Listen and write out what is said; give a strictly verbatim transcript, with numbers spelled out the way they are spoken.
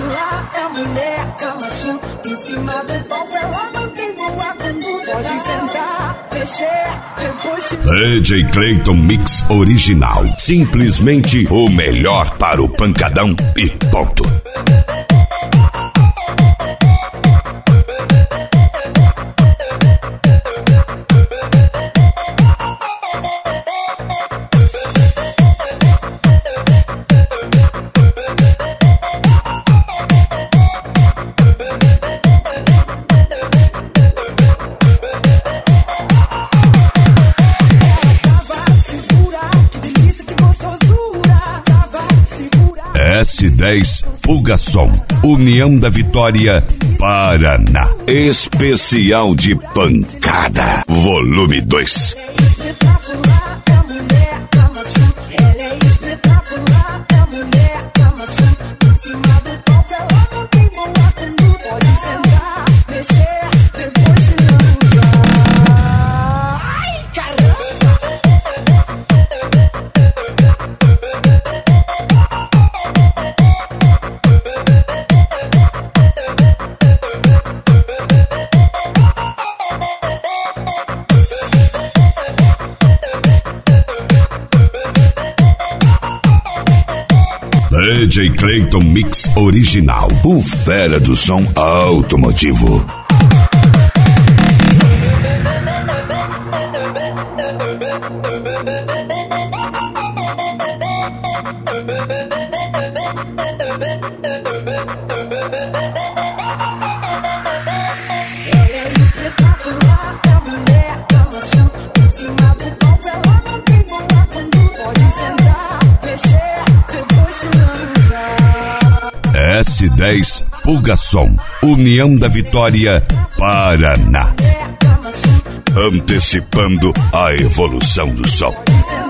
espetacular, é a mulher Kama Sutra. Em cima do palco ela mantém boa conduta. Pode sentar, mexer, depois se... D J Clayton Mix Original. Simplesmente o melhor para o pancadão e ponto. S dez Pulgação, União da Vitória, Paraná. Especial de pancada, volume dois. D J Clayton Mix Original, o fera do som automotivo. S dez Pulgação, União da Vitória, Paraná. Antecipando a evolução do som.